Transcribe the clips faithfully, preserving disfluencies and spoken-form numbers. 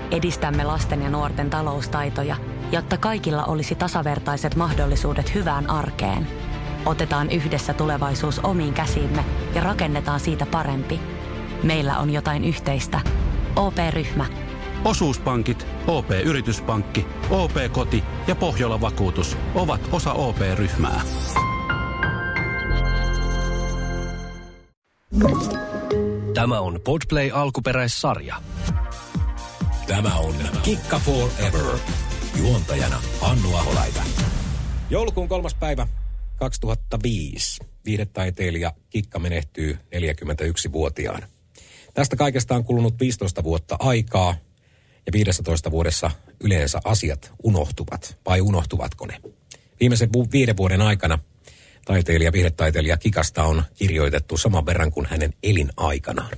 edistämme lasten ja nuorten taloustaitoja, jotta kaikilla olisi tasavertaiset mahdollisuudet hyvään arkeen. Otetaan yhdessä tulevaisuus omiin käsiimme ja rakennetaan siitä parempi. Meillä on jotain yhteistä. O P-ryhmä. Osuuspankit, O P-yrityspankki, O P-koti ja Pohjola Vakuutus ovat osa O P-ryhmää. Tämä on Podplay alkuperäissarja. Tämä on Kikka Forever. Juontajana Hannu Aholaita. Joulukuun kolmas päivä kaksituhattaviisi. Viihdetaiteilija Kikka menehtyy neljäkymmentäyksivuotiaana. Tästä kaikesta on kulunut viisitoista vuotta aikaa ja viidessätoista vuodessa yleensä asiat unohtuvat. Vai unohtuvatko ne? Viimeisen vu- viiden vuoden aikana taiteilija, viihdetaiteilija Kikasta on kirjoitettu saman verran kuin hänen elinaikanaan.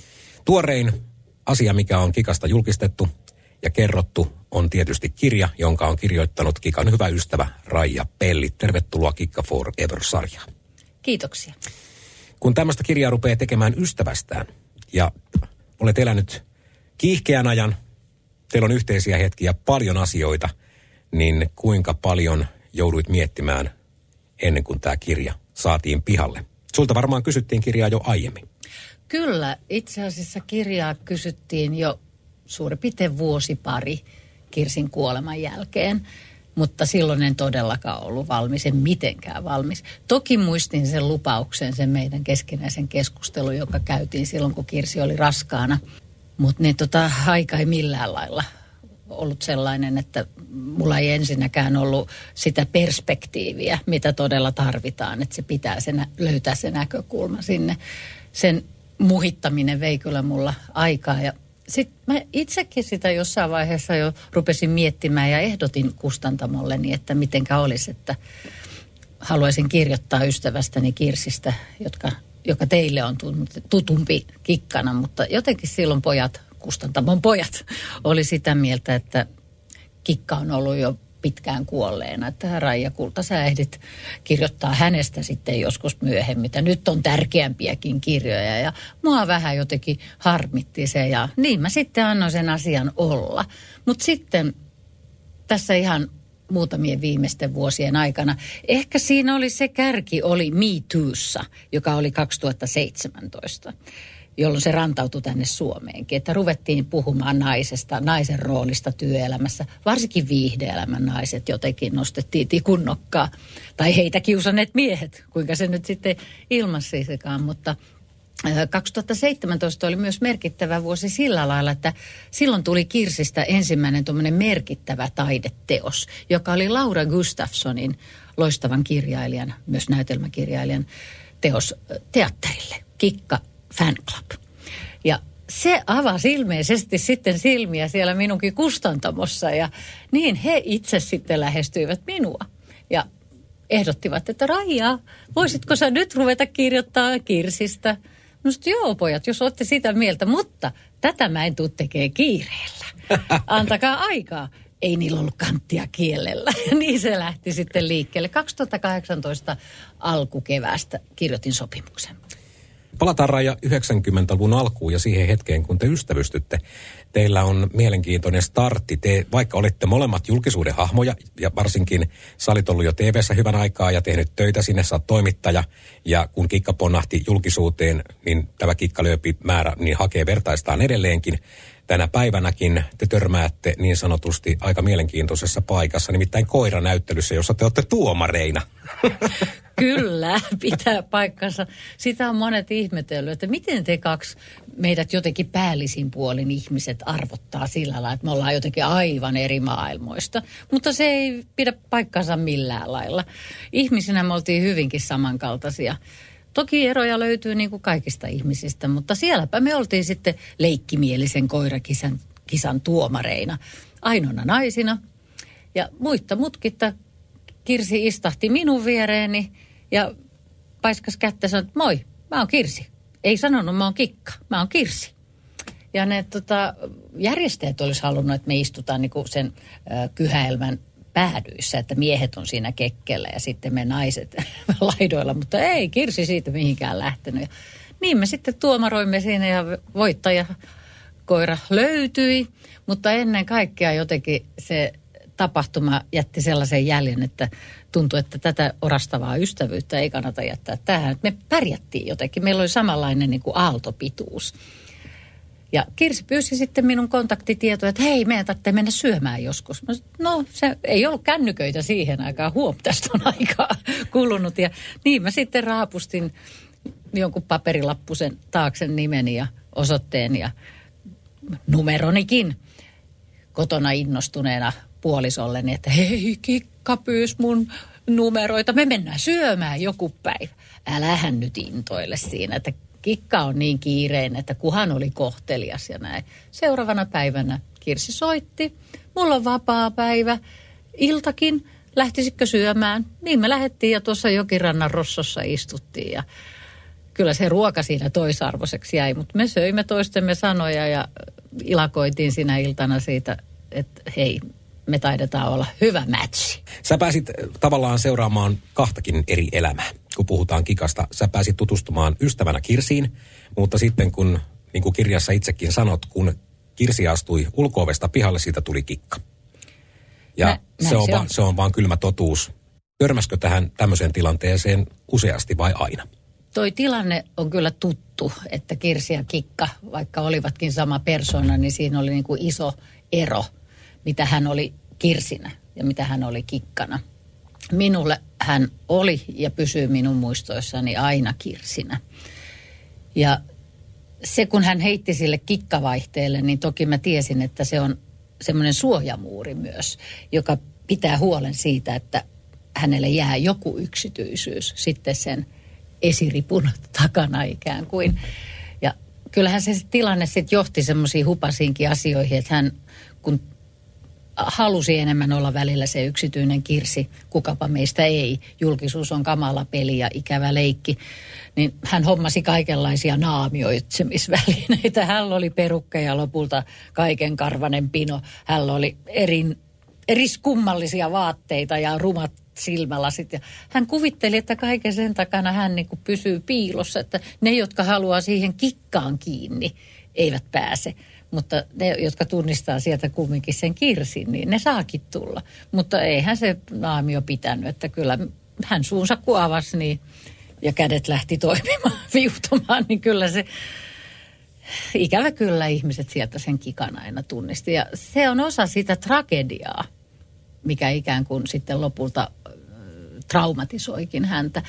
Tuorein asia, mikä on Kikasta julkistettu ja kerrottu, on tietysti kirja, jonka on kirjoittanut Kikan hyvä ystävä Raija Pelli. Tervetuloa Kikka Forever-sarjaan. Kiitoksia. Kun tämmöistä kirjaa rupeaa tekemään ystävästään ja olet elänyt kiihkeän ajan, teillä on yhteisiä hetkiä, paljon asioita, niin kuinka paljon jouduit miettimään ennen kuin tämä kirja saatiin pihalle? Sulta varmaan kysyttiin kirjaa jo aiemmin. Kyllä, itse asiassa kirjaa kysyttiin jo suurin piirtein vuosi pari Kirsin kuoleman jälkeen, mutta silloin en todellakaan ollut valmis, en mitenkään valmis. Toki muistin sen lupauksen, sen meidän keskinäisen keskustelun, joka käytiin silloin, kun Kirsi oli raskaana, mutta niin tota, aika ei millään lailla ollut sellainen, että mulla ei ensinnäkään ollut sitä perspektiiviä, mitä todella tarvitaan, että se pitää sen, löytää se näkökulma sinne. Sen muhittaminen vei kyllä mulla aikaa ja sitten mä itsekin sitä jossain vaiheessa jo rupesin miettimään ja ehdotin kustantamolleni, että mitenkä olisi, että haluaisin kirjoittaa ystävästäni Kirsistä, jotka, joka teille on tutumpi Kikkana, mutta jotenkin silloin pojat, kustantamon pojat, oli sitä mieltä, että Kikka on ollut jo pitkään kuolleena, että Raija Kulta, sä ehdit kirjoittaa hänestä sitten joskus myöhemmin, ja nyt on tärkeämpiäkin kirjoja, ja mua vähän jotenkin harmitti se, ja niin mä sitten annoin sen asian olla. Mutta sitten tässä ihan muutamien viimeisten vuosien aikana, ehkä siinä oli se kärki, oli Me Toossa, joka oli kaksituhattaseitsemäntoista, jolloin se rantautui tänne Suomeenkin, että ruvettiin puhumaan naisesta, naisen roolista työelämässä. Varsinkin viihde-elämän naiset jotenkin nostettiin tikun nokkaa. Tai heitä kiusanneet miehet, kuinka se nyt sitten ilmaisisekaan. Mutta kaksituhattaseitsemäntoista oli myös merkittävä vuosi sillä lailla, että silloin tuli Kirsistä ensimmäinen tuommoinen merkittävä taideteos, joka oli Laura Gustafssonin, loistavan kirjailijan, myös näytelmäkirjailijan teos teatterille, Kikka Fan Club. Ja se avasi ilmeisesti sitten silmiä siellä minunkin kustantamossa ja niin he itse sitten lähestyivät minua ja ehdottivat, että Raija, voisitko sä nyt ruveta kirjoittaa Kirsistä? No sitten joo pojat, jos olette sitä mieltä, mutta tätä mä en tule tekemään kiireellä. Antakaa aikaa. Ei niillä ollut kanttia kielellä. Niin se lähti sitten liikkeelle. kaksituhattakahdeksantoista alkukeväästä kirjoitin sopimuksen. Palataan Raija yhdeksänkymmentäluvun alkuun ja siihen hetkeen, kun te ystävystytte. Teillä on mielenkiintoinen startti. Te, vaikka olitte molemmat julkisuuden hahmoja, ja varsinkin sä olit ollut jo T V:ssä hyvän aikaa ja tehnyt töitä sinne, sä oot toimittaja. Ja kun Kikka ponnahti julkisuuteen, niin tämä Kikka-lööpi määrä niin hakee vertaistaan edelleenkin. Tänä päivänäkin te törmäätte niin sanotusti aika mielenkiintoisessa paikassa, nimittäin koiranäyttelyssä, jossa te olette tuomareina. Kyllä, pitää paikkansa. Sitä on monet ihmetellyt, että miten te kaksi meidät jotenkin päällisin puolin ihmiset arvottaa sillä lailla, että me ollaan jotenkin aivan eri maailmoista. Mutta se ei pidä paikkansa millään lailla. Ihmisinä me oltiin hyvinkin samankaltaisia. Toki eroja löytyy niin kuin kaikista ihmisistä, mutta sielläpä me oltiin sitten leikkimielisen koirakisan kisan tuomareina. Ainoana naisina ja muitta mutkitta Kirsi istahti minun viereeni ja paiskas kättä ja sanoi, että moi, mä oon Kirsi. Ei sanonut, mä oon Kikka, mä oon Kirsi. Ja ne tota, järjestäjät olisi halunnut, että me istutaan niin kuin sen äh, kyhäelmän päädyissä, että miehet on siinä kekkellä ja sitten me naiset laidoilla, mutta ei Kirsi siitä mihinkään lähtenyt. Ja niin me sitten tuomaroimme siinä ja voittaja koira löytyi, mutta ennen kaikkea jotenkin se tapahtuma jätti sellaisen jäljen, että tuntui, että tätä orastavaa ystävyyttä ei kannata jättää tähän. Me pärjättiin jotenkin. Meillä oli samanlainen niin kuin aaltopituus. Ja Kirsi pyysi sitten minun kontaktitietoja, että hei, meidän tarvitsee mennä syömään joskus. Mä sanoin, no, se ei ollut kännyköitä siihen aikaan. Huom, tästä on aikaa kulunut. Ja niin mä sitten raapustin jonkun paperilappusen taakse nimeni ja osoitteen ja numeronikin kotona innostuneena puolisolleni, että hei, Kikka pyysi mun numeroita. Me mennään syömään joku päivä. Älähän nyt intoile siinä, että Kikka on niin kiireinen, että kuhan oli kohtelias ja näin. Seuraavana päivänä Kirsi soitti. Mulla on vapaa päivä. Iltakin. Lähtisitkö syömään? Niin me lähdettiin ja tuossa Jokirannan Rossossa istuttiin. Ja kyllä se ruoka siinä toisarvoiseksi jäi, mutta me söimme toistemme sanoja ja ilakoitiin siinä iltana siitä, että hei, me taidetaan olla hyvä matchi. Sä pääsit tavallaan seuraamaan kahtakin eri elämää, kun puhutaan Kikasta. Sä pääsit tutustumaan ystävänä Kirsiin, mutta sitten kun, niin kuin kirjassa itsekin sanot, kun Kirsi astui ulko-ovesta pihalle, siitä tuli Kikka. Ja Nä, se, on se, va, on. se on vaan kylmä totuus. Törmäskö tähän tämmöiseen tilanteeseen useasti vai aina? Toi tilanne on kyllä tuttu, että Kirsi ja Kikka, vaikka olivatkin sama persona, niin siinä oli niin kuin iso ero, mitä hän oli Kirsinä ja mitä hän oli Kikkana. Minulle hän oli ja pysyy minun muistoissani aina Kirsinä. Ja se, kun hän heitti sille kikkavaihteelle, niin toki mä tiesin, että se on semmoinen suojamuuri myös, joka pitää huolen siitä, että hänelle jää joku yksityisyys sitten sen esiripun takana ikään kuin. Ja kyllähän se tilanne sitten johti semmoisiin hupasiinkin asioihin, että hän kun halusi enemmän olla välillä se yksityinen Kirsi, kukapa meistä ei. Julkisuus on kamala peli ja ikävä leikki. Niin hän hommasi kaikenlaisia naamioitsemisvälineitä. Hänellä oli perukkeja lopulta kaiken karvanen pino. Hänellä oli erin, eriskummallisia vaatteita ja rumat silmälasit. Ja hän kuvitteli, että kaiken sen takana hän niin kuin pysyy piilossa, että ne, jotka haluaa siihen Kikkaan kiinni, eivät pääse. Mutta ne, jotka tunnistaa sieltä kumminkin sen Kirsin, niin ne saakin tulla. Mutta eihän se naamio pitänyt, että kyllä hän suunsa kun avasi niin, ja kädet lähti toimimaan, viuhtumaan, niin kyllä se, ikävä kyllä ihmiset sieltä sen Kikan aina tunnisti. Ja se on osa sitä tragediaa, mikä ikään kuin sitten lopulta traumatisoikin häntä.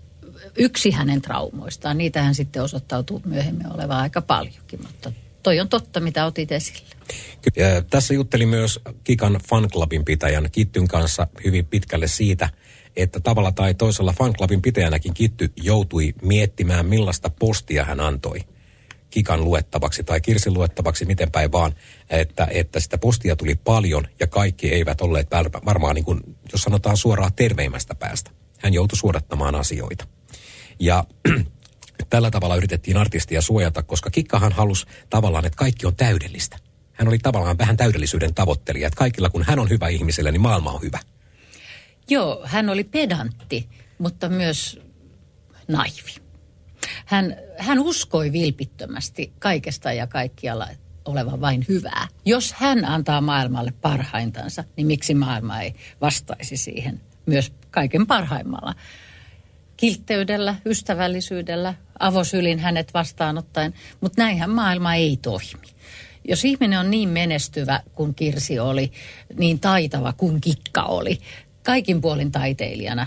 Yksi hänen traumoistaan, niitähän sitten osoittautuu myöhemmin olevan aika paljonkin, mutta toi on totta, mitä otit esille. Ja tässä juttelin myös Kikan fanclubin pitäjän Kittyn kanssa hyvin pitkälle siitä, että tavalla tai toisella fanclubin pitäjänäkin Kitty joutui miettimään, millaista postia hän antoi Kikan luettavaksi tai Kirsin luettavaksi, miten päin vaan, että, että sitä postia tuli paljon ja kaikki eivät olleet varmaan, niin kuin, jos sanotaan suoraan terveimmästä päästä. Hän joutui suodattamaan asioita. Ja tällä tavalla yritettiin artistia suojata, koska Kikkahan halusi tavallaan, että kaikki on täydellistä. Hän oli tavallaan vähän täydellisyyden tavoittelija, että kaikilla kun hän on hyvä ihmiselle, niin maailma on hyvä. Joo, hän oli pedantti, mutta myös naivi. Hän, hän uskoi vilpittömästi kaikesta ja kaikkialla olevan vain hyvää. Jos hän antaa maailmalle parhaintansa, niin miksi maailma ei vastaisi siihen myös kaiken parhaimmalla? Kiltteydellä, ystävällisyydellä, avosylin hänet vastaanottaen, mutta näinhän maailma ei toimi. Jos ihminen on niin menestyvä kuin Kirsi oli, niin taitava kuin Kikka oli, kaikin puolin taiteilijana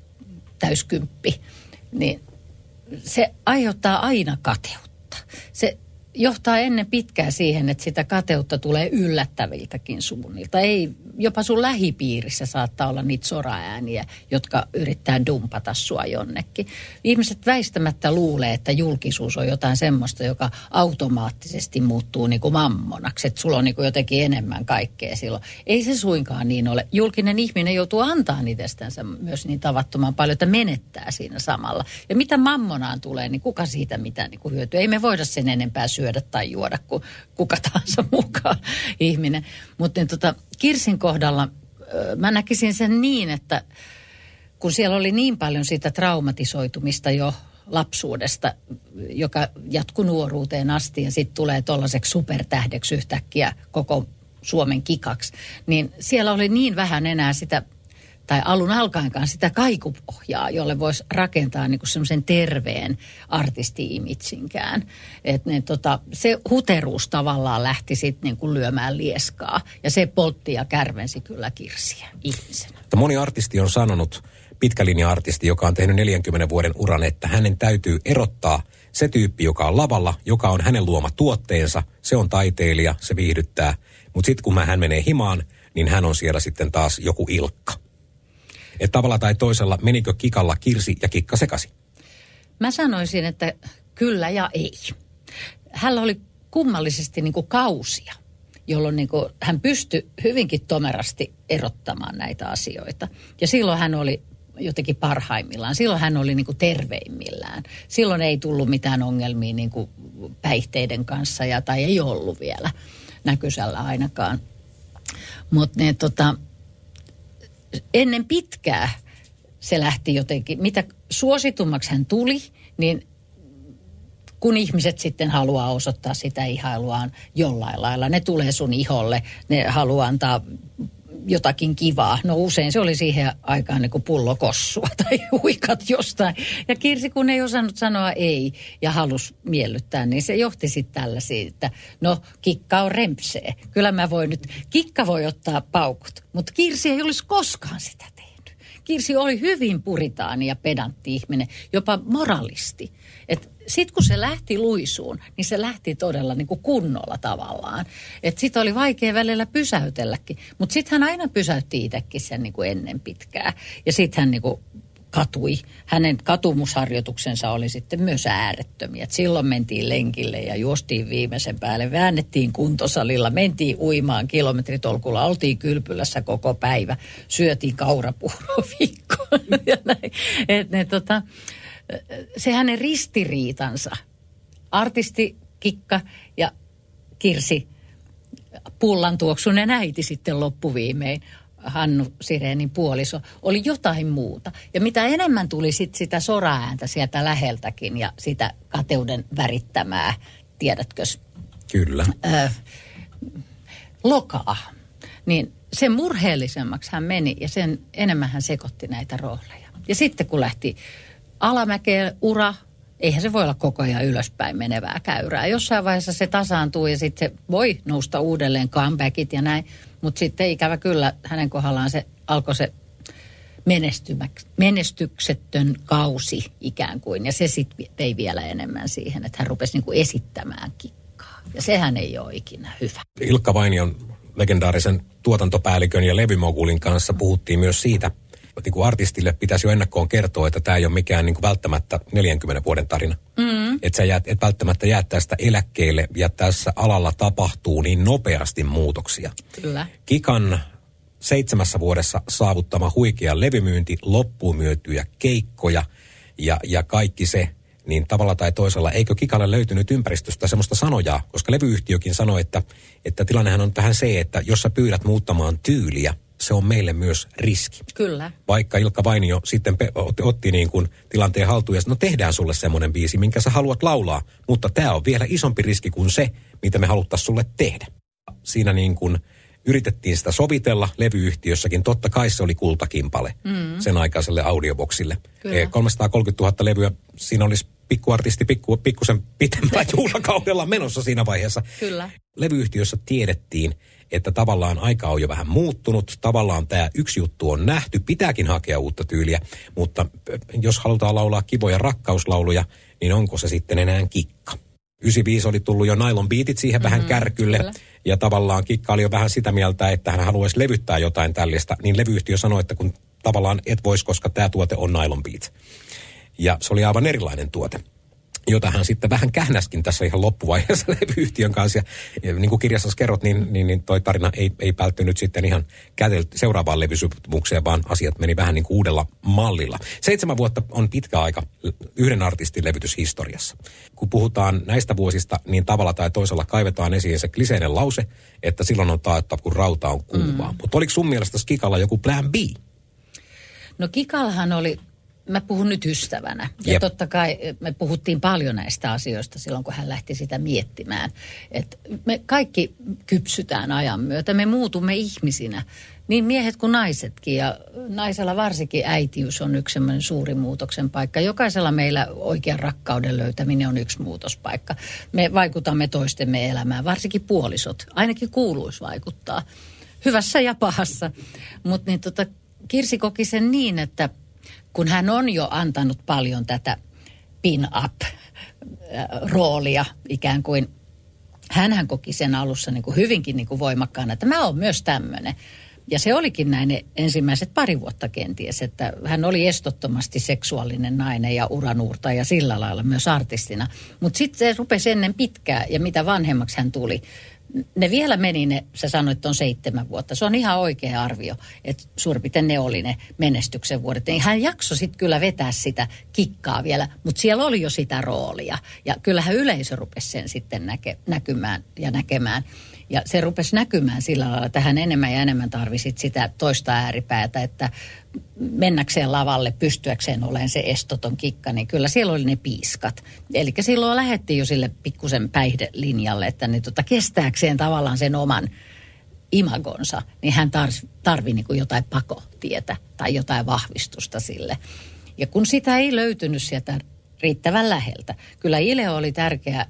täyskymppi, niin se aiheuttaa aina kateutta. Se johtaa ennen pitkää siihen, että sitä kateutta tulee yllättäviltäkin suunnilta. Ei, jopa sun lähipiirissä saattaa olla niitä soraääniä, jotka yrittää dumpata sua jonnekin. Ihmiset väistämättä luulee, että julkisuus on jotain semmoista, joka automaattisesti muuttuu niin kuin mammonaksi. Että sulla on niin kuin jotenkin enemmän kaikkea silloin. Ei se suinkaan niin ole. Julkinen ihminen joutuu antaa itsestänsä myös niin tavattoman paljon, että menettää siinä samalla. Ja mitä mammonaan tulee, niin kuka siitä mitään niin kuin hyötyy? Ei me voida sen enempää syödä tai juoda kuin kuka tahansa mukaan ihminen. Mutta niin, tota, Kirsin kohdalla mä näkisin sen niin, että kun siellä oli niin paljon sitä traumatisoitumista jo lapsuudesta, joka jatkuu nuoruuteen asti ja sitten tulee tollaiseksi supertähdeksi yhtäkkiä koko Suomen kikaksi, niin siellä oli niin vähän enää sitä, tai alun alkaenkaan sitä kaikupohjaa, jolle voisi rakentaa niinku semmoisen terveen artisti-imitsinkään. Että tota, se huteruus tavallaan lähti sitten niinku lyömään lieskaa, ja se poltti ja kärvensi kyllä Kirsiä ihmisenä. Moni artisti on sanonut, pitkälinja-artisti, joka on tehnyt neljänkymmenen vuoden uran, että hänen täytyy erottaa se tyyppi, joka on lavalla, joka on hänen luoma tuotteensa, se on taiteilija, se viihdyttää. Mutta sitten kun hän menee himaan, niin hän on siellä sitten taas joku Ilkka. Että tavalla tai toisella menikö Kikalla Kirsi ja Kikka sekaisin? Mä sanoisin, että kyllä ja ei. Hänellä oli kummallisesti niin kuin kausia, jolloin niin kuin hän pystyi hyvinkin tomerasti erottamaan näitä asioita. Ja silloin hän oli jotenkin parhaimmillaan. Silloin hän oli niin kuin terveimmillään. Silloin ei tullut mitään ongelmia niin kuin päihteiden kanssa, ja, tai ei ollut vielä näkysällä ainakaan. Mutta tota, ennen pitkää se lähti jotenkin, mitä suositummaksi hän tuli, niin kun ihmiset sitten haluaa osoittaa sitä ihailuaan jollain lailla, ne tulee sun iholle, ne haluaa antaa jotakin kivaa. No usein se oli siihen aikaan niin kuin pullokossua tai huikat jostain. Ja Kirsi, kun ei osannut sanoa ei ja halusi miellyttää, niin se johti sitten tällaisiin, että no Kikka on rempsee. Kyllä mä voin nyt, Kikka voi ottaa paukut, mutta Kirsi ei olisi koskaan sitä tehnyt. Kirsi oli hyvin puritaani ja pedantti ihminen, jopa moralisti. Että sitten kun se lähti luisuun, niin se lähti todella niin kuin kunnolla tavallaan. Että sitten oli vaikea välillä pysäytelläkin. Mutta sitten hän aina pysäytti itsekin sen niin kuin ennen pitkää. Ja sitten hän niin kuin katui. Hänen katumusharjoituksensa oli sitten myös äärettömiä. Et silloin mentiin lenkille ja juostiin viimeisen päälle. Väännettiin kuntosalilla, mentiin uimaan kilometritolkulla. Oltiin kylpylässä koko päivä. Syötiin kaurapuuroa viikkoon ja näin. Et ne tota... Se hänen ristiriitansa, artisti Kikka ja Kirsi, pullantuoksunen äiti sitten loppuviimein, Hannu Sirenin puoliso, oli jotain muuta. Ja mitä enemmän tuli sit sitä soraääntä sieltä läheltäkin ja sitä kateuden värittämää, tiedätkös? Kyllä. Äh, lokaa. Niin sen murheellisemmaksi hän meni ja sen enemmän hän sekoitti näitä rooleja. Ja sitten kun lähti alamäkeen ura, eihän se voi olla koko ajan ylöspäin menevää käyrää. Jossain vaiheessa se tasaantuu ja sitten se voi nousta uudelleen comebackit ja näin. Mutta sitten ikävä kyllä hänen kohdallaan se alkoi se menestyksettön kausi ikään kuin. Ja se sitten vei vielä enemmän siihen, että hän rupesi niinku esittämään Kikkaa. Ja sehän ei ole ikinä hyvä. Ilkka Vainion legendaarisen tuotantopäällikön ja levymogulin kanssa puhuttiin myös siitä, niin kuin artistille pitäisi jo ennakkoon kertoa, että tämä ei ole mikään niin kuin välttämättä neljänkymmenen vuoden tarina. Mm. Että sä jäät, et välttämättä jää tästä eläkkeelle ja tässä alalla tapahtuu niin nopeasti muutoksia. Kyllä. Kikan seitsemässä vuodessa saavuttama huikea levymyynti, loppuun myytyjä keikkoja ja, ja kaikki se, niin tavalla tai toisella, eikö Kikalle löytynyt ympäristöstä semmoista sanojaa, koska levyyhtiökin sanoi, että, että tilannehan on vähän se, että jos sä pyydät muuttamaan tyyliä, se on meille myös riski. Kyllä. Vaikka Ilkka Vainio sitten pe- otti niin kuin tilanteen haltuun ja sanoi, no tehdään sulle semmoinen biisi, minkä sä haluat laulaa, mutta tämä on vielä isompi riski kuin se, mitä me haluttaisiin sulle tehdä. Siinä niin kuin yritettiin sitä sovitella levyyhtiössäkin. Totta kai se oli kultakimpale mm. sen aikaiselle audioboksille. E, kolmesataakolmekymmentätuhatta levyä, siinä olisi pikkuartisti pikku, pikkusen pitempään juhlakaudella menossa siinä vaiheessa. Kyllä. Levyyhtiössä tiedettiin, että tavallaan aika on jo vähän muuttunut, tavallaan tämä yksi juttu on nähty, pitääkin hakea uutta tyyliä, mutta jos halutaan laulaa kivoja rakkauslauluja, niin onko se sitten enää Kikka? yhdeksänkymmentäviisi oli tullut jo Nylon Beatit siihen mm-hmm, vähän kärkylle, kyllä. Ja tavallaan Kikka oli jo vähän sitä mieltä, että hän haluaisi levyttää jotain tällaista, niin levyyhtiö sanoi, että kun tavallaan et vois, koska tämä tuote on Nylon Beat. Ja se oli aivan erilainen tuote, jota hän sitten vähän kähnäskin tässä ihan loppuvaiheessa levyyhtiön kanssa. Ja, ja niin kuin kirjassa kerrot, niin, niin, niin toi tarina ei, ei päättynyt sitten ihan kätel, seuraavaan levysopimukseen, vaan asiat meni vähän niin kuin uudella mallilla. Seitsemän vuotta on pitkä aika yhden artistin levytyshistoriassa. Kun puhutaan näistä vuosista, niin tavalla tai toisella kaivetaan esiin se kliseinen lause, että silloin on taetta, kun rauta on kuivaa. Mm. Mutta oliko sun mielestä Kikalla joku plan B? No Kikallahan oli mä puhun nyt ystävänä. Ja Jep. totta kai me puhuttiin paljon näistä asioista silloin, kun hän lähti sitä miettimään. Että me kaikki kypsytään ajan myötä, me muutumme ihmisinä. Niin miehet kuin naisetkin, ja naisella varsinkin äitiys on yksi semmoinen suuri muutoksen paikka. Jokaisella meillä oikean rakkauden löytäminen on yksi muutospaikka. Me vaikutamme toistemme elämään, varsinkin puolisot. Ainakin kuuluisi vaikuttaa, hyvässä ja pahassa. Mutta niin tota, Kirsi koki sen niin, että kun hän on jo antanut paljon tätä pin-up-roolia ikään kuin, hänhän koki sen alussa niin kuin hyvinkin niin kuin voimakkaana, että mä oon myös tämmöinen. Ja se olikin näin ne ensimmäiset pari vuotta kenties, että hän oli estottomasti seksuaalinen nainen ja uranuurtaja sillä lailla myös artistina. Mutta sitten se rupesi ennen pitkää, ja mitä vanhemmaksi hän tuli, ne vielä meni ne, sä sanoit, että on seitsemän vuotta. Se on ihan oikea arvio, että suurin piirtein ne oli ne menestyksen vuodet. Hän jaksoi sitten kyllä vetää sitä kikkaa vielä, mutta siellä oli jo sitä roolia. Ja kyllähän yleisö rupesi sen sitten näke, näkymään ja näkemään. Ja se rupesi näkymään sillä lailla, että hän enemmän ja enemmän tarvisi sitä toista ääripäätä, että mennäkseen lavalle, pystyäkseen olemaan se estoton kikka, niin kyllä siellä oli ne piiskat. Eli silloin lähdettiin jo sille pikkusen päihdelinjalle, että ne tota, kestääkseen tavallaan sen oman imagonsa, niin hän tarvitsi tarvi niin kuin jotain pakotietä tai jotain vahvistusta sille. Ja kun sitä ei löytynyt sieltä riittävän läheltä, kyllä Ile oli tärkeä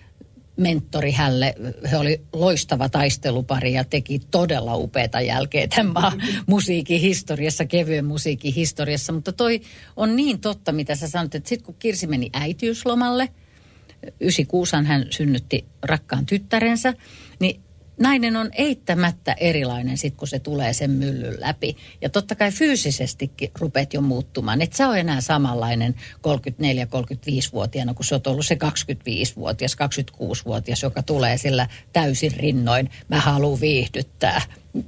mentori hälle. He oli loistava taistelupari ja teki todella upeata jälkeä tämän maan musiikin historiassa, kevyen musiikin historiassa. Mutta toi on niin totta, mitä sä sanoit, että sitten kun Kirsi meni äitiyslomalle, yhdeksänkymmentäkuusi hän synnytti rakkaan tyttärensä, niin nainen on eittämättä erilainen sitten, kun se tulee sen myllyn läpi. Ja totta kai fyysisestikin rupeat jo muuttumaan. Et sä ole enää samanlainen kolmekymmentäneljä kolmekymmentäviisivuotiaana, kun sä oot ollut se kaksikymmentäviisivuotias, kaksikymmentäkuusivuotias, joka tulee sillä täysin rinnoin. Mä haluan viihdyttää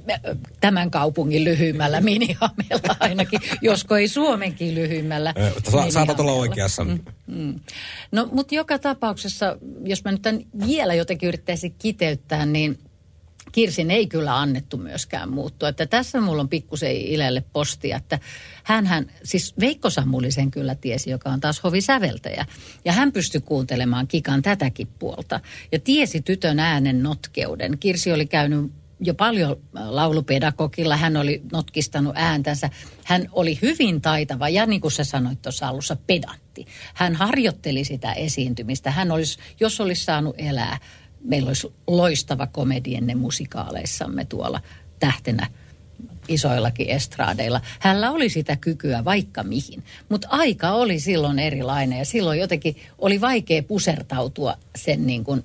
tämän kaupungin lyhyimmällä minihameella ainakin, josko ei Suomenkin lyhyimmällä. Sa- saatat olla oikeassa. Mm, mm. No, mutta joka tapauksessa, jos mä nyt tämän vielä jotenkin yrittäisin kiteyttää, niin Kirsin ei kyllä annettu myöskään muuttua. Että tässä mulla on pikkusen Ilelle postia, että hänhän, siis Veikko Sammulisen kyllä tiesi, joka on taas hovisäveltäjä. Ja hän pystyi kuuntelemaan Kikan tätäkin puolta. Ja tiesi tytön äänen notkeuden. Kirsi oli käynyt jo paljon laulupedagogilla, hän oli notkistanut ääntänsä. Hän oli hyvin taitava ja niin kuin sä sanoit tuossa alussa, pedantti. Hän harjoitteli sitä esiintymistä. Hän olisi, jos olisi saanut elää, meillä olisi loistava komedienne musikaaleissamme tuolla tähtenä isoillakin estraadeilla. Hänellä oli sitä kykyä vaikka mihin, mutta aika oli silloin erilainen ja silloin jotenkin oli vaikea pusertautua sen niin kuin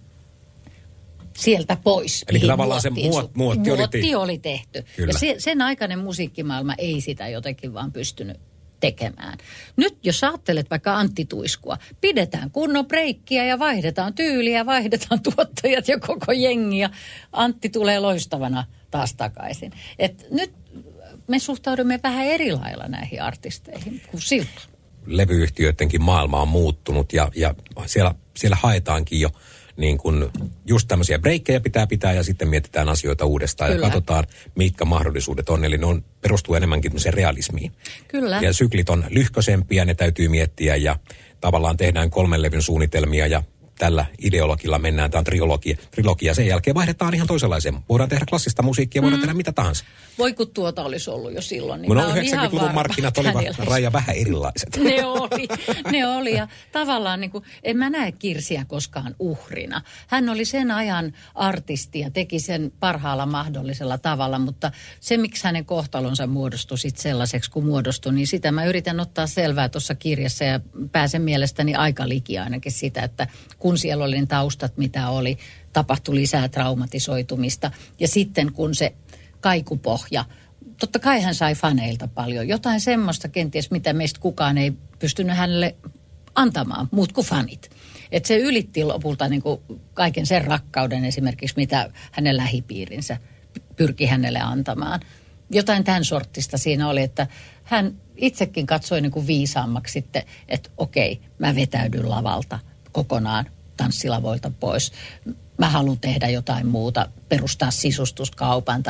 sieltä pois. Eli tavallaan se muot, muotti, muotti oli, oli tehty. Kyllä. Ja se, sen aikainen musiikkimaailma ei sitä jotenkin vaan pystynyt tekemään. Nyt jos ajattelet vaikka Antti Tuiskua, pidetään kunnon breikkiä ja vaihdetaan tyyliä, vaihdetaan tuottajat ja koko jengi ja Antti tulee loistavana taas takaisin. Et nyt me suhtaudumme vähän eri lailla näihin artisteihin kuin silloin. Levyyhtiöidenkin maailma on muuttunut ja, ja siellä, siellä haetaankin jo niin kuin just tämmöisiä breikkejä pitää pitää ja sitten mietitään asioita uudestaan. Kyllä. Ja katsotaan, mitkä mahdollisuudet on. Eli ne on, perustuu enemmänkin tämmöiseen realismiin. Kyllä. Ja syklit on lyhkösempiä, ne täytyy miettiä ja tavallaan tehdään kolmen levyn suunnitelmia ja tällä ideologilla mennään, tämä on trilogia. trilogia. Sen jälkeen vaihdetaan ihan toisenlaiseen. Voidaan tehdä klassista musiikkia, voidaan mm. tehdä mitä tahansa. Voi kun tuota olisi ollut jo silloin. Niin no yhdeksänkymmentäluvun markkinat olivat Raija vähän erilaiset. Ne oli, ne oli. Ja tavallaan niin kuin, en mä näe Kirsiä koskaan uhrina. Hän oli sen ajan artisti ja teki sen parhaalla mahdollisella tavalla, mutta se miksi hänen kohtalonsa muodostui sitten sellaiseksi kuin muodostui, niin sitä mä yritän ottaa selvää tuossa kirjassa ja pääsen mielestäni aika liki ainakin sitä, että kun siellä oli ne taustat, mitä oli, tapahtui lisää traumatisoitumista. Ja sitten kun se kaikupohja, totta kai hän sai faneilta paljon. Jotain semmoista kenties, mitä meistä kukaan ei pystynyt hänelle antamaan, muut kuin fanit. Että se ylitti lopulta niin kuin kaiken sen rakkauden esimerkiksi, mitä hänen lähipiirinsä pyrki hänelle antamaan. Jotain tämän sorttista siinä oli, että hän itsekin katsoi niin kuin viisaammaksi sitten, että okei, mä vetäydyn lavalta kokonaan tanssilavoilta pois. Mä haluan tehdä jotain muuta, perustaa sisustuskaupan tai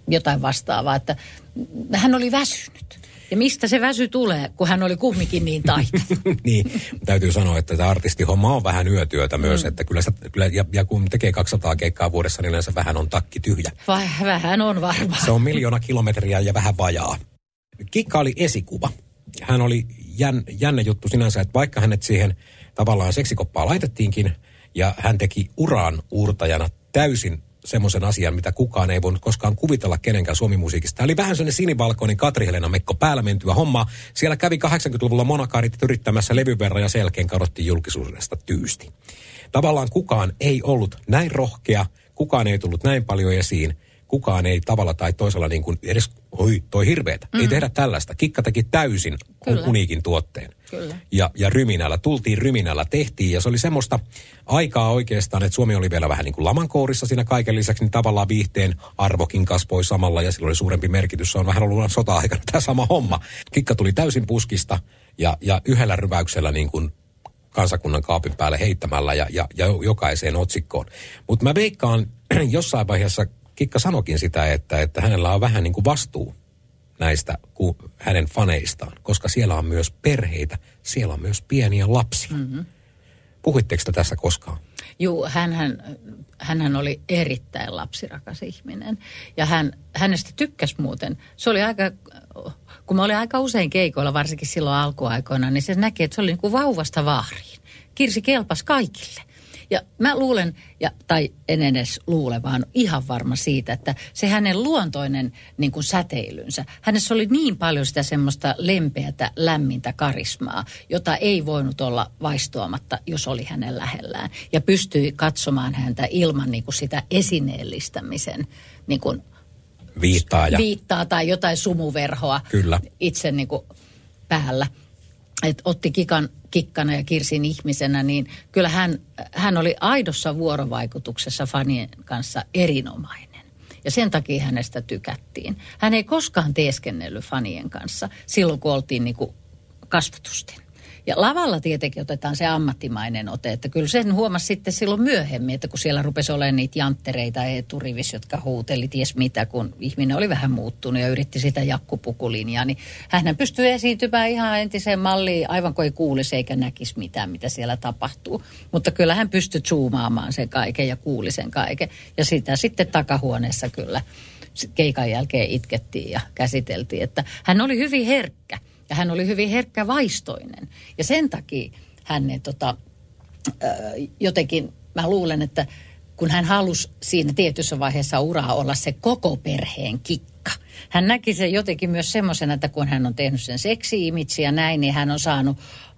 jotain vastaavaa, että hän oli väsynyt. Ja mistä se väsy tulee, kun hän oli kumminkin niin taitava? Niin, täytyy sanoa, että tämä artistihomma on vähän yötyötä myös, mm. että kyllä, sitä, kyllä ja, ja kun tekee kaksisataa keikkaa vuodessa, niin yleensä vähän on takki tyhjä. Vai, vähän on varmaan. Se on miljoona kilometriä ja vähän vajaa. Kikka oli esikuva. Hän oli jän, jännä juttu sinänsä, että vaikka hänet siihen tavallaan seksikoppaa laitettiinkin, ja hän teki uraan uurtajana täysin semmoisen asian, mitä kukaan ei voinut koskaan kuvitella kenenkään suomimusiikista. Tämä oli vähän sellainen sinivalkoinen Katri-Helena Mekko päällä mentyä hommaa. Siellä kävi kahdeksankymmentäluvulla monakaarit yrittämässä levyn verran ja sen jälkeen kadottiin julkisuudesta tyysti. Tavallaan kukaan ei ollut näin rohkea, kukaan ei tullut näin paljon esiin, kukaan ei tavalla tai toisella niin kuin edes, oi, toi hirveetä. Mm. Ei tehdä tällaista. Kikka teki täysin Kyllä. uniikin tuotteen. Kyllä. Ja, ja ryminällä, tultiin ryminällä, tehtiin ja se oli semmoista aikaa oikeastaan, että Suomi oli vielä vähän niin kuin lamankourissa siinä kaiken lisäksi, niin tavallaan viihteen arvokin kasvoi samalla ja sillä oli suurempi merkitys. Se on vähän ollut sota-aikana tämä sama homma. Kikka tuli täysin puskista ja, ja yhdellä ryväyksellä niin kuin kansakunnan kaapin päälle heittämällä ja, ja, ja jokaiseen otsikkoon. Mutta mä veikkaan jossain vaiheessa Kikka sanokin sitä, että, että hänellä on vähän niin kuin vastuu näistä kuin hänen faneistaan, koska siellä on myös perheitä, siellä on myös pieniä lapsia. Mm-hmm. Puhuitteko te tässä koskaan? Joo, hänhän, hänhän oli erittäin lapsirakas ihminen ja hän, hänestä tykkäsi muuten. Se oli aika, kun mä olin aika usein keikoilla, varsinkin silloin alkuaikoina, niin se näki, että se oli niin kuin vauvasta vaariin. Kirsi kelpasi kaikille. Ja mä luulen, ja, tai en edes luule, vaan ihan varma siitä, että se hänen luontoinen niin kuin säteilynsä, hänessä oli niin paljon sitä semmoista lempeätä, lämmintä karismaa, jota ei voinut olla vaistoamatta, jos oli hänen lähellään. Ja pystyi katsomaan häntä ilman niin kuin sitä esineellistämisen niin kuin viittaa, ja... viittaa tai jotain sumuverhoa Kyllä. itse niin kuin päällä. Että otti Kikan Kikkana ja Kirsin ihmisenä, niin kyllä hän, hän oli aidossa vuorovaikutuksessa fanien kanssa erinomainen. Ja sen takia hänestä tykättiin. Hän ei koskaan teeskennellyt fanien kanssa silloin, kun oltiin niin kuin kasvotusten. Ja lavalla tietenkin otetaan se ammattimainen ote, että kyllä sen huomasi sitten silloin myöhemmin, että kun siellä rupesi olemaan niitä janttereita eturivis, jotka huuteli ties mitä, kun ihminen oli vähän muuttunut ja yritti sitä jakkupukulinjaa, niin hän pystyi esiintymään ihan entiseen malliin, aivan kuin ei kuulisi eikä näkisi mitään, mitä siellä tapahtuu. Mutta kyllä hän pystyi zoomaamaan sen kaiken ja kuuli sen kaiken. Ja sitä sitten takahuoneessa kyllä keikan jälkeen itkettiin ja käsiteltiin, että hän oli hyvin herkkä. Ja hän oli hyvin herkkävaistoinen. Ja sen takia hänen tota, jotenkin, mä luulen, että kun hän halusi siinä tietyssä vaiheessa uraa olla se koko perheen Kikka. Hän näki sen jotenkin myös semmoisena, että kun hän on tehnyt sen seksi-imitsi ja näin, niin hän on saanut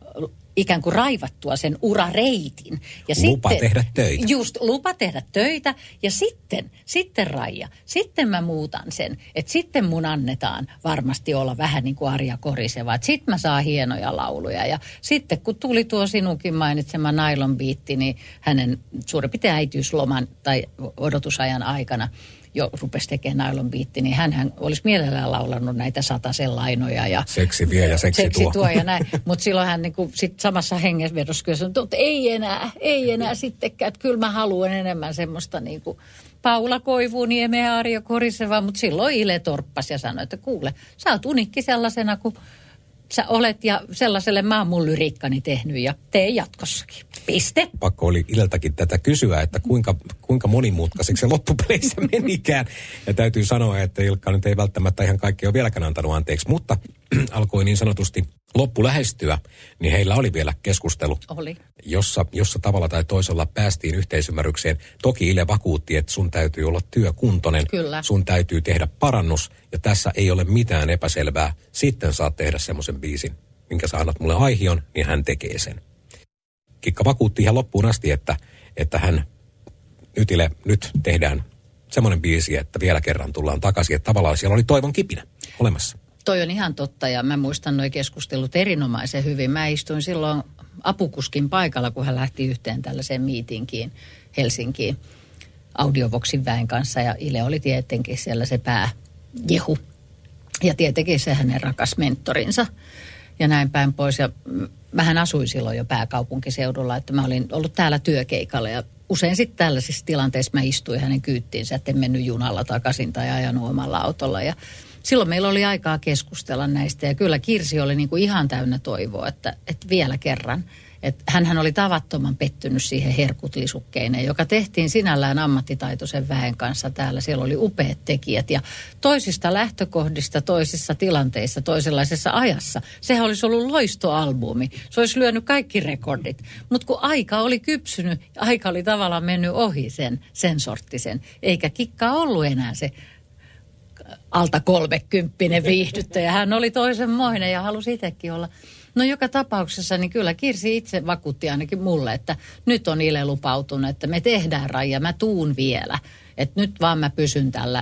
ikään kuin raivattua sen urareitin. Ja lupa sitten, tehdä töitä. Just, lupa tehdä töitä. Ja sitten, sitten Raija, sitten mä muutan sen, että sitten mun annetaan varmasti olla vähän niin kuin Arja Koriseva. Että sit mä saan hienoja lauluja. Ja sitten kun tuli tuo sinunkin mainitsema Nylon Beatti, niin hänen suurin piirtein äitiysloman tai odotusajan aikana jo rupesi tekemään Nylon Beatti, niin hänhän olisi mielellään laulanut näitä satasen lainoja. Ja seksi vie ja seksi, seksi tuo. tuo ja näin. Mutta silloin hän niinku sit samassa hengenvedossa kyllä sanoi, että ei enää, ei enää sittenkään. Että kyllä mä haluan enemmän semmoista niinku Paula Koivuniemeä ja Arja Koriseva, mutta silloin Ile torppasi ja sanoi, että kuule, sä oot unikki sellaisena kuin sä olet ja sellaiselle mä oon mun lyriikkani tehnyt ja tee jatkossakin. Piste. Pakko oli Ileltäkin tätä kysyä, että kuinka, kuinka monimutkaiseksi se loppupeleissä menikään. Ja täytyy sanoa, että Ilkka nyt ei välttämättä ihan kaikki ole vieläkään antanut anteeksi, mutta alkoi niin sanotusti loppu lähestyä, niin heillä oli vielä keskustelu, oli. Jossa, jossa tavalla tai toisella päästiin yhteisymmärrykseen. Toki Ile vakuutti, että sun täytyy olla työkuntoinen, Kyllä. sun täytyy tehdä parannus ja tässä ei ole mitään epäselvää. Sitten saat tehdä semmoisen biisin, minkä sä annat mulle aihion, niin hän tekee sen. Kikka vakuutti ihan loppuun asti, että, että hän nyt Ile, nyt tehdään semmoinen biisi, että vielä kerran tullaan takaisin. Että tavallaan siellä oli toivon kipinä olemassa. Toi on ihan totta ja mä muistan nuo keskustelut erinomaisen hyvin. Mä istuin silloin apukuskin paikalla, kun hän lähti yhteen tällaiseen miitinkiin Helsinkiin Audiovoxin väen kanssa. Ja Ile oli tietenkin siellä se pääjehu ja tietenkin se hänen rakas mentorinsa ja näin päin pois. Ja mähän asuin silloin jo pääkaupunkiseudulla, että mä olin ollut täällä työkeikalla ja usein sitten tällaisissa tilanteissa mä istuin hänen kyyttiinsä, että en mennyt junalla takaisin tai ajanut omalla autolla. Ja silloin meillä oli aikaa keskustella näistä ja kyllä Kirsi oli niin kuin ihan täynnä toivoa, että, että vielä kerran. Että hänhän oli tavattoman pettynyt siihen herkutlisukkeineen, joka tehtiin sinällään ammattitaitoisen väen kanssa täällä. Siellä oli upeat tekijät ja toisista lähtökohdista, toisissa tilanteissa, toisenlaisessa ajassa. Sehän olisi ollut loistoalbumi. Se olisi lyönyt kaikki rekordit. Mutta kun aika oli kypsynyt, aika oli tavallaan mennyt ohi sen, sen sorttisen. Eikä Kikka ollut enää se alta kolmekymppinen viihdyttäjä. Hän oli toisenmoinen ja halusi itsekin olla. No joka tapauksessa niin kyllä Kirsi itse vakuutti ainakin mulle, että nyt on Ile lupautunut, että me tehdään Raija, mä tuun vielä. Että nyt vaan mä pysyn tällä.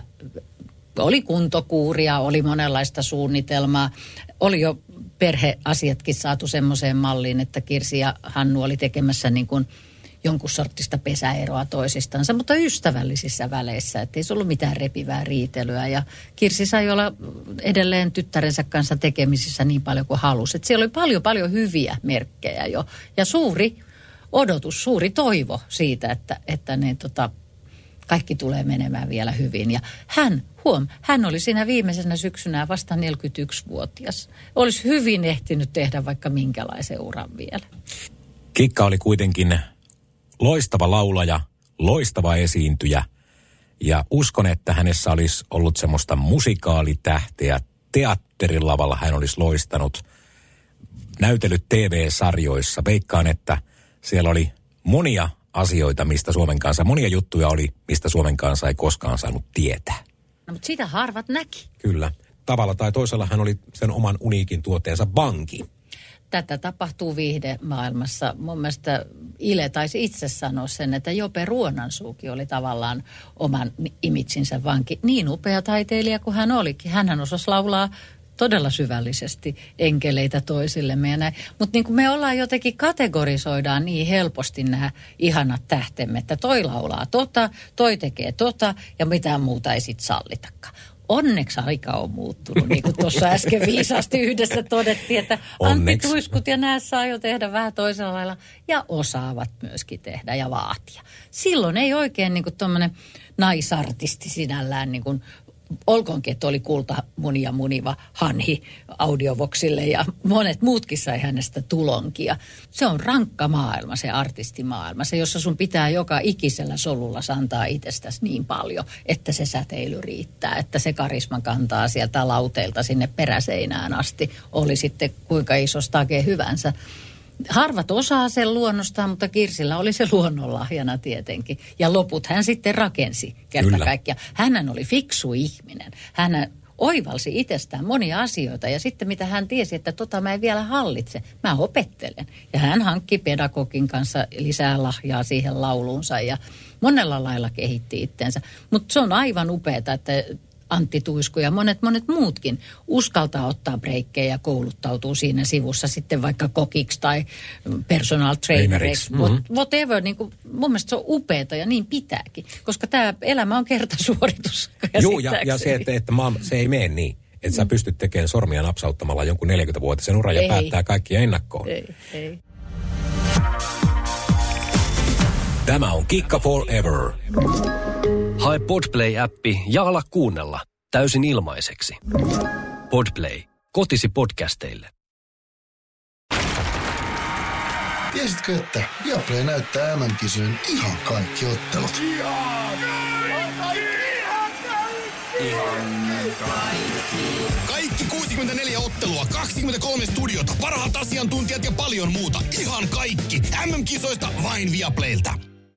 Oli kuntokuuria, oli monenlaista suunnitelmaa, oli jo perheasiatkin saatu semmoiseen malliin, että Kirsi ja Hannu oli tekemässä niin kuin jonkun sortista pesäeroa toisistansa, mutta ystävällisissä väleissä, ettei se ollut mitään repivää riitelyä. Ja Kirsi sai olla edelleen tyttärensä kanssa tekemisissä niin paljon kuin halusi. Että siellä oli paljon, paljon hyviä merkkejä jo. Ja suuri odotus, suuri toivo siitä, että, että ne tota, kaikki tulee menemään vielä hyvin. Ja hän, huom, hän oli siinä viimeisenä syksynä vasta neljäkymmentäyksivuotias. Olisi hyvin ehtinyt tehdä vaikka minkälaisen uran vielä. Kikka oli kuitenkin loistava laulaja, loistava esiintyjä ja uskon, että hänessä olisi ollut semmoista musikaalitähteä. Teatterilavalla hän olisi loistanut, näytellyt T V-sarjoissa. Veikkaan, että siellä oli monia asioita, mistä Suomen kansa, monia juttuja oli, mistä Suomen kansa ei koskaan saanut tietää. No, mutta sitä harvat näki. Kyllä. Tavalla tai toisella hän oli sen oman uniikin tuotteensa vanki. Tätä tapahtuu viihdemaailmassa. Mun mielestä Ile taisi itse sanoa sen, että Jope Ruonansuukin oli tavallaan oman imitsinsä vanki. Niin upea taiteilija kuin hän olikin. Hänhän osasi laulaa todella syvällisesti enkeleitä toisillemme ja näin. Mutta niin kuin me ollaan jotenkin kategorisoidaan niin helposti nämä ihanat tähtemme, että toi laulaa tota, toi tekee tota ja mitään muuta ei sitten sallitakaan. Onneksi aika on muuttunut, niin kuin tuossa äsken viisaasti yhdessä todettiin, että Antti Tuiskut ja nämä saa jo tehdä vähän toisella lailla ja osaavat myöskin tehdä ja vaatia. Silloin ei oikein niin kuin tuommoinen naisartisti sinällään, niin kuin, olkoonkin, että oli kultamunia muniva Hanhi Audiovoxille ja monet muutkin sai hänestä tulonkia. Se on rankka maailma, se artistimaailma, se jossa sun pitää joka ikisellä solulla antaa itsestäsi niin paljon, että se säteily riittää, että se karisma kantaa sieltä lauteilta sinne peräseinään asti, oli sitten kuinka iso stake hyvänsä. Harvat osaa sen luonnostaan, mutta Kirsillä oli se luonnonlahjana tietenkin. Ja loput hän sitten rakensi kerta kaikkiaan. Hänhän oli fiksu ihminen. Hän oivalsi itsestään monia asioita ja sitten mitä hän tiesi, että tota mä en vielä hallitse. Mä opettelen. Ja hän hankki pedagogin kanssa lisää lahjaa siihen lauluunsa ja monella lailla kehitti itsensä. Mutta se on aivan upeata, että Antti Tuisku ja monet monet muutkin uskaltaa ottaa breikkejä ja kouluttautuu siinä sivussa sitten vaikka kokiksi tai personal traineriksi. Mm-hmm. Whatever, niin kuin, mun mielestä se on upeata ja niin pitääkin, koska tämä elämä on kertasuoritus. Joo, ja, ja se, että, että maa, se ei mene niin, että mm. sä pystyt tekemään sormia napsauttamalla jonkun neljäkymmentävuotisen uran ja ei. Päättää kaikkia ennakkoon. Ei, ei. Tämä on Kikka Forever. Hae Podplay-appi ja ala kuunnella täysin ilmaiseksi. Podplay. Kotisi podcasteille. Tiesitkö, että Viaplay näyttää M M-kisojen ihan kaikki ottelut? Ihan kaikki. Kaikki kuusikymmentäneljä ottelua, kaksikymmentäkolme studiota, parhaat asiantuntijat ja paljon muuta. Ihan kaikki. M M-kisoista vain Viaplaylta.